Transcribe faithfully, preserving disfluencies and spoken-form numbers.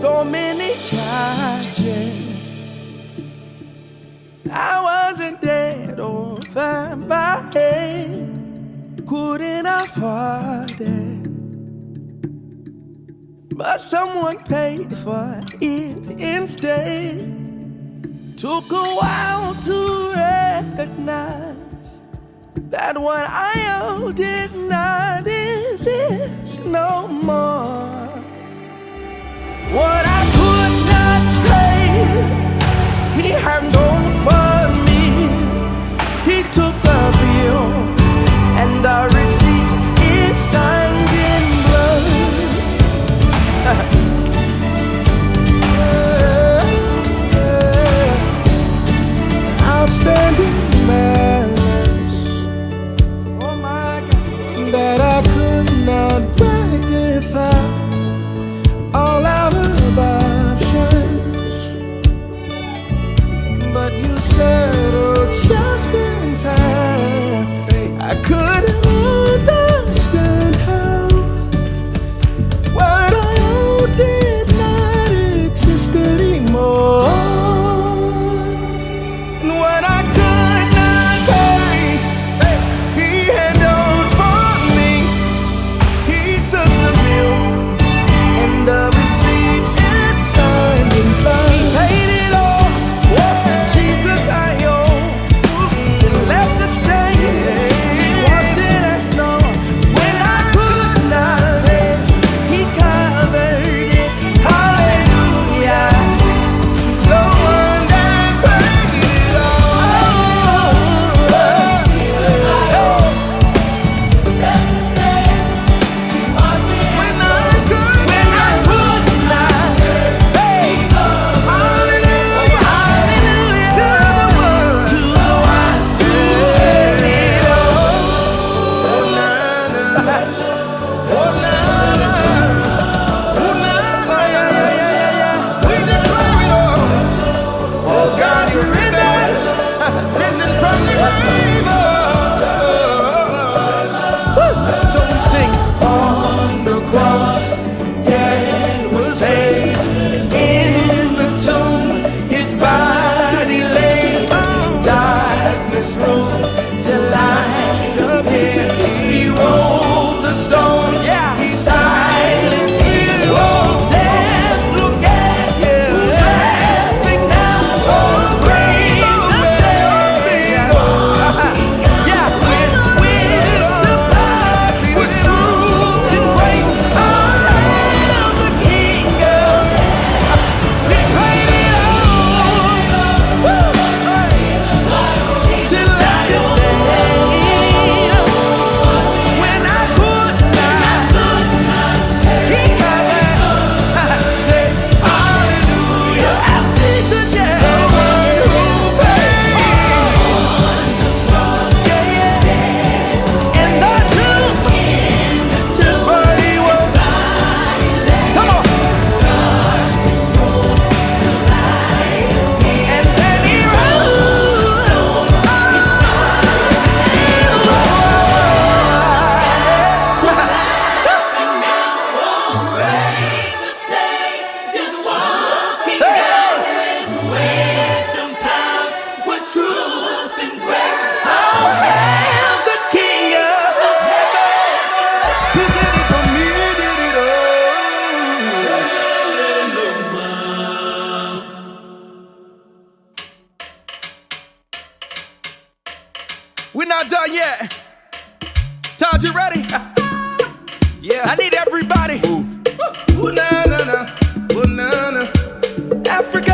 so many charges. I wasn't dead or found by head, couldn't afford it, but someone paid for it instead. Took a while to recognize that what I owe did not exist no more. What I could not pay, he handled for me. He took the bill, and the receipt is signed in blood. Outstanding balance, oh my God, that I could not rectify. All out of options, but you settled just in time. I couldn't understand how what I owe did not exist anymore. And what I could not pay, he handled for me. He took the bill, and the receipt is signed in blood. He paid it all. What to Jesus I owe. And left the stain. He wasn't as snow. When I could not pay, he covered it. Hallelujah. No one that paid it all. When I could we're not done yet. Todd, you ready? Yeah. I need everybody. Ooh, na na na. Ooh, na na. Africa.